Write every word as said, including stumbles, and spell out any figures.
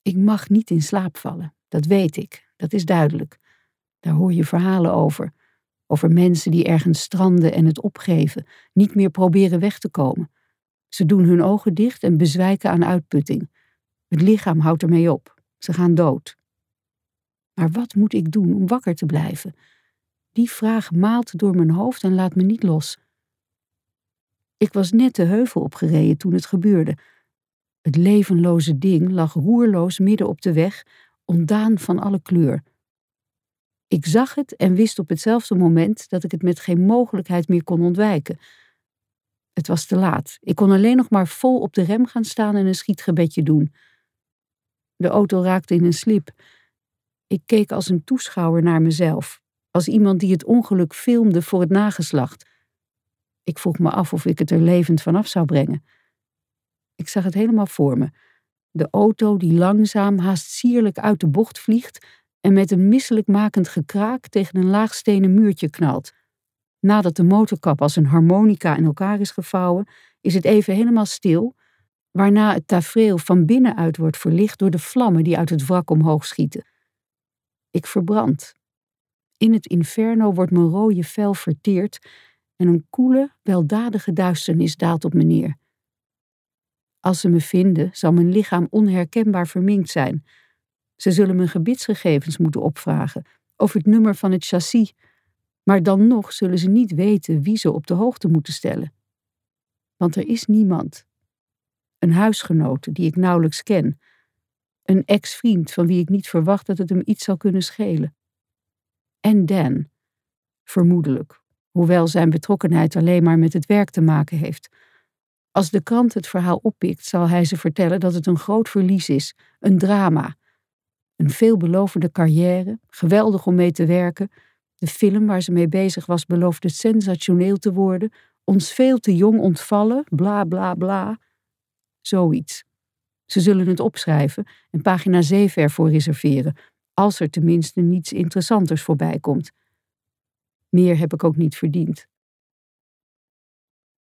Ik mag niet in slaap vallen, dat weet ik, dat is duidelijk. Daar hoor je verhalen over. Over mensen die ergens stranden en het opgeven, niet meer proberen weg te komen. Ze doen hun ogen dicht en bezwijken aan uitputting. Het lichaam houdt ermee op. Ze gaan dood. Maar wat moet ik doen om wakker te blijven? Die vraag maalt door mijn hoofd en laat me niet los. Ik was net de heuvel opgereden toen het gebeurde. Het levenloze ding lag roerloos midden op de weg, ontdaan van alle kleur. Ik zag het en wist op hetzelfde moment dat ik het met geen mogelijkheid meer kon ontwijken. Het was te laat. Ik kon alleen nog maar vol op de rem gaan staan en een schietgebedje doen. De auto raakte in een slip. Ik keek als een toeschouwer naar mezelf, als iemand die het ongeluk filmde voor het nageslacht. Ik vroeg me af of ik het er levend vanaf zou brengen. Ik zag het helemaal voor me. De auto die langzaam, haast sierlijk uit de bocht vliegt en met een misselijkmakend gekraak tegen een laag stenen muurtje knalt. Nadat de motorkap als een harmonica in elkaar is gevouwen, is het even helemaal stil, waarna het tafereel van binnenuit wordt verlicht door de vlammen die uit het wrak omhoog schieten. Ik verbrand. In het inferno wordt mijn rode vel verteerd en een koele, weldadige duisternis daalt op me neer. Als ze me vinden, zal mijn lichaam onherkenbaar verminkt zijn. Ze zullen mijn gebitsgegevens moeten opvragen, of het nummer van het chassis, maar dan nog zullen ze niet weten wie ze op de hoogte moeten stellen. Want er is niemand. Een huisgenote die ik nauwelijks ken. Een ex-vriend van wie ik niet verwacht dat het hem iets zal kunnen schelen. En Dan, vermoedelijk, hoewel zijn betrokkenheid alleen maar met het werk te maken heeft. Als de krant het verhaal oppikt, zal hij ze vertellen dat het een groot verlies is, een drama. Een veelbelovende carrière, geweldig om mee te werken. De film waar ze mee bezig was beloofde sensationeel te worden, ons veel te jong ontvallen, bla bla bla. Zoiets. Ze zullen het opschrijven en pagina zeven ervoor reserveren, als er tenminste niets interessanters voorbij komt. Meer heb ik ook niet verdiend.